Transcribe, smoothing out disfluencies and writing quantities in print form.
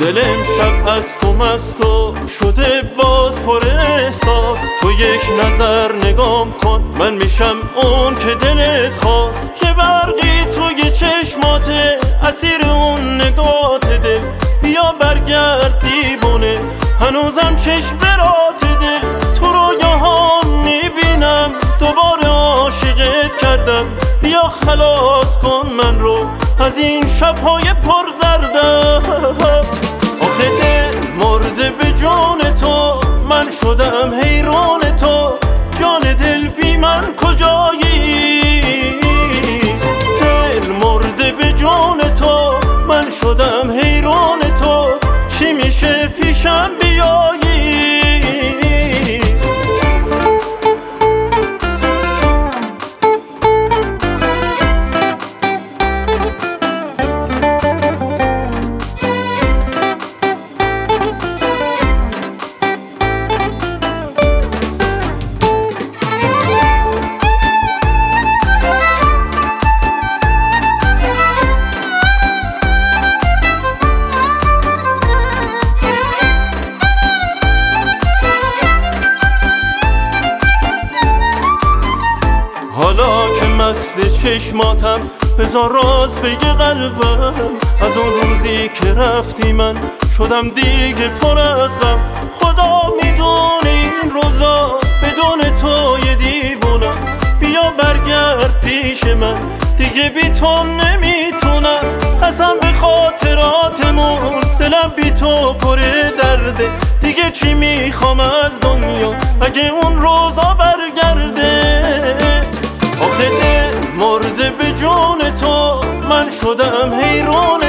دل امشب از تو مست و شده باز پر احساس. تو یک نظر نگام کن من میشم اون که دلت خواست. که برقی توی چشماته اسیر اون نگات دل. بیا برگرد دیوونه هنوزم چشم برات دل. تو رویاهام میبینم دوباره عاشقت کردم. بیا خلاص کن من رو از این شبهای پر دردم. آخه دل مرده به جان تو من شدم حیران تو. جان دل بی من کجایی؟ دل مرده به جان تو من شدم حیران تو. چی میشه پیشم بیایی؟ حالا که مست چشماتم بذار راز بگه قلبم. از اون روزی که رفتی من شدم دیگه پر از غم. خدا میدونه این روزا بدون تو یه دیوونم. بیا برگرد پیش من دیگه بی تو نمیتونم. قسم به خاطراتمون دلم بی تو پر درده. دیگه چی میخوام از دنیا اگه اون روزا برگرده؟ آخه دل مرده به جون تو من شدم حیران